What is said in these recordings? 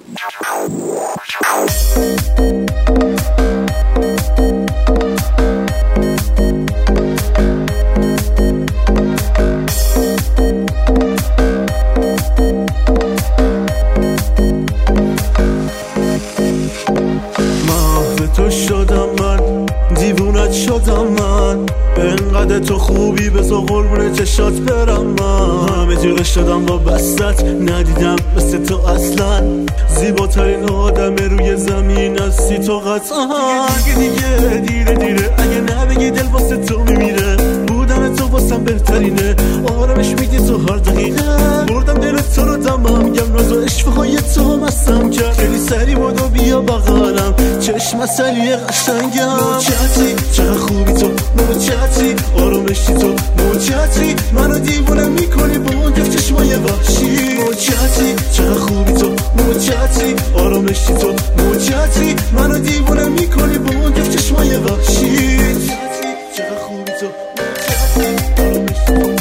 تو شدم من، دیوونت شدم من، انقدر تو خوبی بذار قربون چشات برم. من همه جوره شدم با بستت، ندیدم مثل تو اصلا. زیباترین آدم روی زمین هستی تو قطعا. دیگه دیره اگه نبگی دل واسه تو میمیره. بودن تو واسم بهترینه، آرامش میدی تو هر دقیقه. بردم دل تو رو دمم گم، ناز و عشقهای تو مستم کرد. خیلی سری بود و بیا بغلم، چشم اصلی قشنگم. موچتی چقدر خوبی تو، موچتی آرامشی تو، موچتی منو دیوونه میکنی با اون جفت چشمای وحشی. موچتی چقدر خوبی تو، موچتی آرامشی تو، موچتی منو دیوونه میکنی با اون جفت چشمای وحشی. چقدر خوبی تو، موچتی آرامشی تو.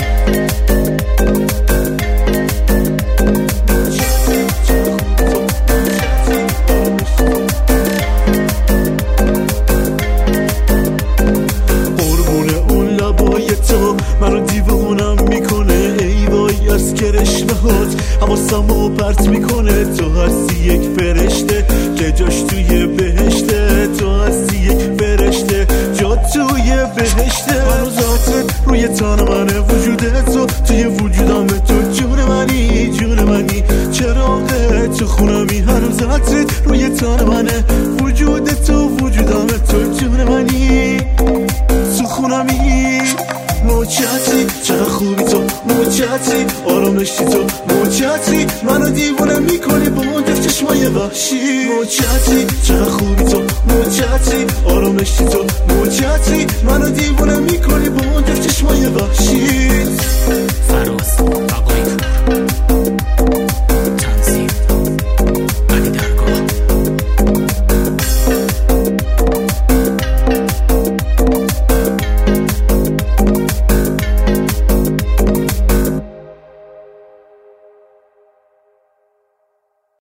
منو دیوونم میکنه، ای وای از کرشمهات حواسمو پرت میکنه. تو هستی یک فرشته که جاش توی بهشته، تو هستی یک فرشته جا توی بهشته. منو ذاتت روی تن منه، وجود تو توی وجودم، تو جون منی چراغ تو خونمی. هنوز ذاتت روی تن منه، وجود تو وجودم، تو جون منی تو خونمی. موچتی چقدر خوبی تو، موچتی آرامشی تو، موچتی منو دیوونه میکنی با اون دف چشمای وحشی. موچتی چقدر خوبی تو، موچتی آرامشی تو، موچتی